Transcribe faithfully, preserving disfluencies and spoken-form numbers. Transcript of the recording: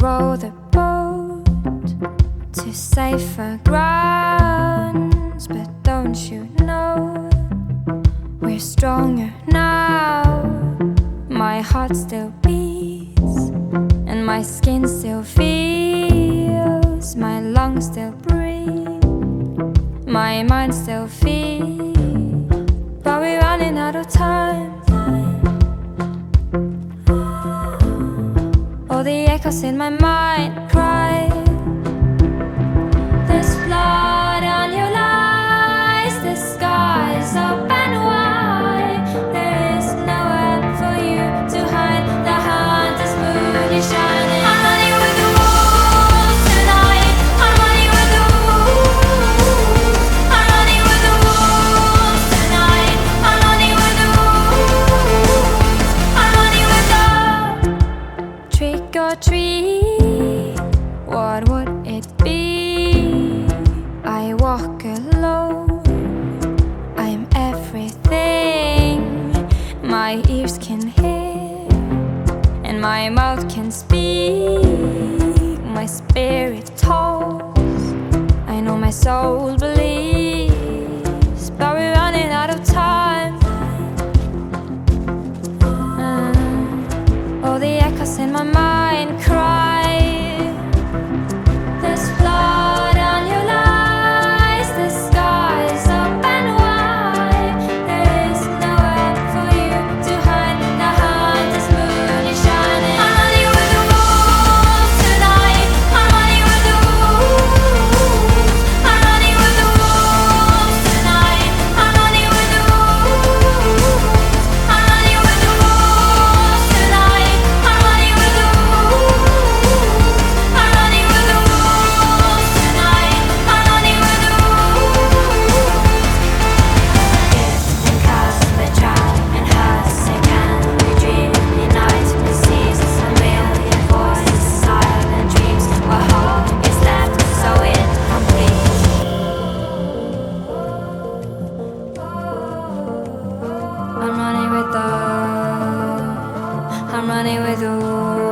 row the boat to safer grounds, but don't you know we're stronger now? My heart still beats and my skin still feels, my lungs still breathe, my mind still feels, but we're running out of time. All the echoes in my mind cry, there's blood on your lies, the sky's open wide, there is nowhere for you to hide, the hunter's moon is shining. I'm running with the wolves tonight, I'm running with the wolves, I'm running with the wolves tonight, I'm running with the wolves, I'm running with the trick or treat, what would it be? I walk alone, I'm everything my ears can hear and my mouth can speak, my spirit talks, I know my soul believes, but we're running out of time. uh, All the echoes in my mind cry, there's blood on your lies, the sky's open wide, there is nowhere for you to hide, the hunter's moon is shining. I'm running with the wolves tonight, I'm running with the wolves, I'm running with the wolves tonight, I'm running with the wolves, I'm running with the wolves tonight, I'm running with the wolves, I'm running with the wolves tonight, I'm running with the wolves. Gift and cast the child and hush again, we dream in night, we seize a million voices, silent dreams, what hope is left so incomplete. I'm running with the, I'm running with the wolves.